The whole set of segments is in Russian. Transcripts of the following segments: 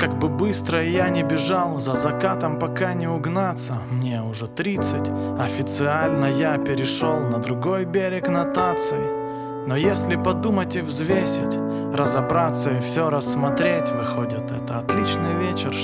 Как бы быстро я не бежал, за закатом пока не угнаться. Мне уже 30, официально я перешел на другой берег нотаций. Но если подумать и взвесить, разобраться и все рассмотреть, выходит, это отличный вечер,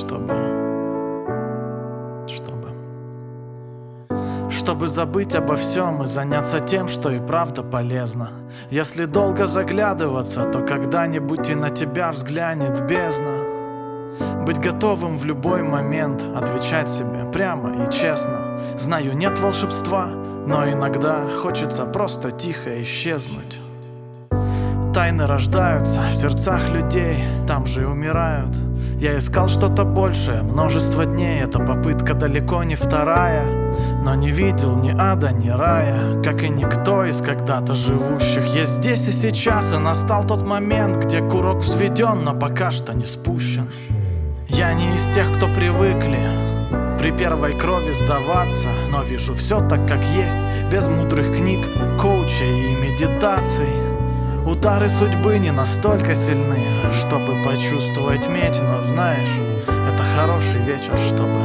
чтобы забыть обо всем и заняться тем, что и правда полезно. Если долго заглядываться, то когда-нибудь и на тебя взглянет бездна. Быть готовым в любой момент, отвечать себе прямо и честно. Знаю, нет волшебства, но иногда хочется просто тихо исчезнуть. Тайны рождаются в сердцах людей, там же и умирают. Я искал что-то большее, множество дней, эта попытка далеко не вторая. Но не видел ни ада, ни рая, как и никто из когда-то живущих. Есть здесь и сейчас, и настал тот момент, где курок взведен, но пока что не спущен. Я не из тех, кто привыкли при первой крови сдаваться, но вижу все так, как есть, без мудрых книг, коучей и медитаций. Удары судьбы не настолько сильны, чтобы почувствовать медь, но знаешь, это хороший вечер, чтобы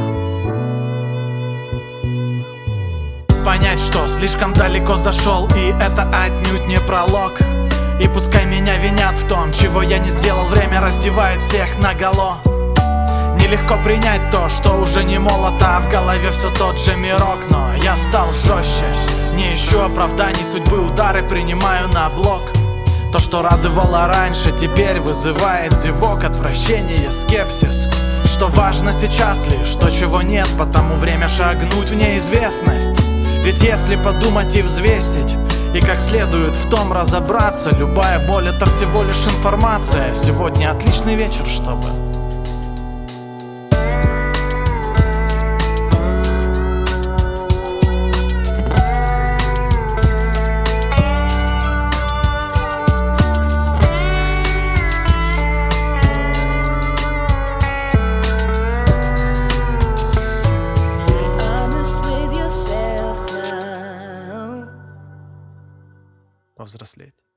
понять, что слишком далеко зашел, и это отнюдь не пролог. И пускай меня винят в том, чего я не сделал, время раздевает всех наголо. Нелегко принять то, что уже не молото, а в голове все тот же мирок. Но я стал жестче, не ищу оправданий судьбы, удары принимаю на блок. То, что радовало раньше, теперь вызывает зевок, отвращение, скепсис. Что важно сейчас лишь то, чего нет, потому время шагнуть в неизвестность. Ведь если подумать и взвесить, и как следует в том разобраться, любая боль — это всего лишь информация. Сегодня отличный вечер, чтобы повзрослеть.